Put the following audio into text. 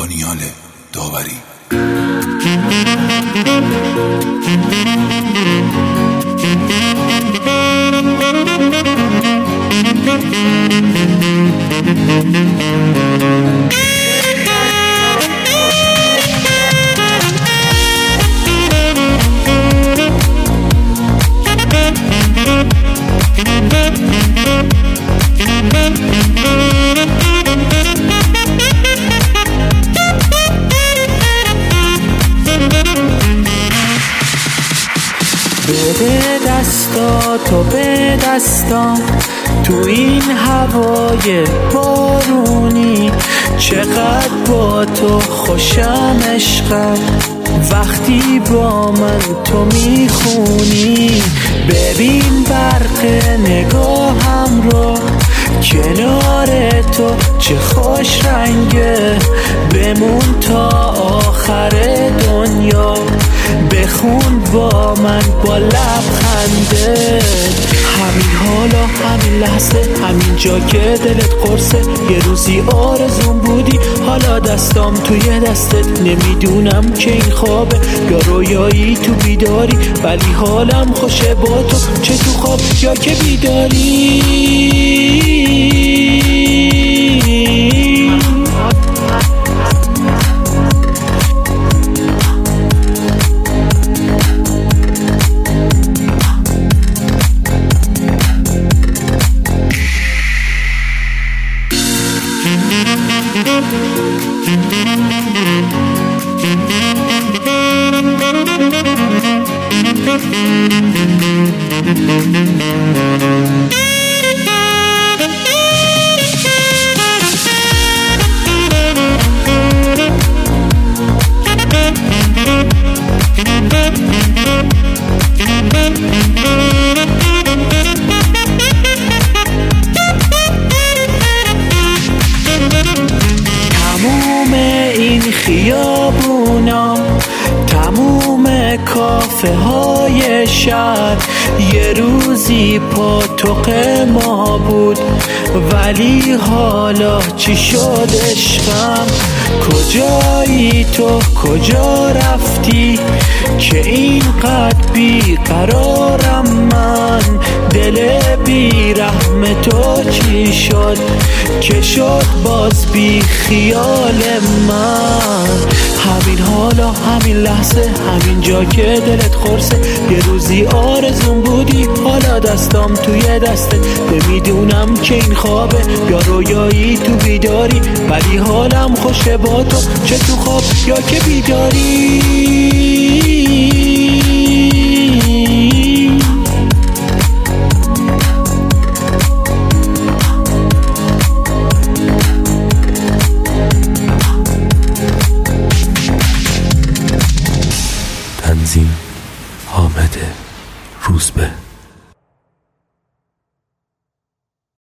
دانیال داوری. بده دستا تو به دستام تو این هوای بارونی، چقدر با تو خوشم عشقم وقتی با من تو میخونی. ببین برق نگاهم رو کنار تو چه خوش رنگه، بمون تا آخر دنیا، بخون با من با لبخنده. همین حالا همین لحظه همین جا که دلت قرصه، یه روزی آرزون بودی حالا دستام توی دستت، نمیدونم که این خوابه یا رویایی تو بیداری، ولی حالم خوشه با تو، چه تو خواب یا که بیداری. تموم این خیابونا، تموم کافه های شهر، یه روزی پاتوق ما بود، ولی حالا چی شد عشقم؟ کجایی تو کجا رفتی که اینقدر بیقرارم من؟ دل بی رحم تو چی شد که شد باز بی خیال من؟ همین حالا همین لحظه همین جا که دلت قرصه، یه روزی آرزون بودی حالا دستام توی دستت، نمیدونم که این خوابه یا رویایی تو بیداری، ولی حالم خوشه با تو، چه تو خواب یا که بیداری. تنظیم حامد روزبه.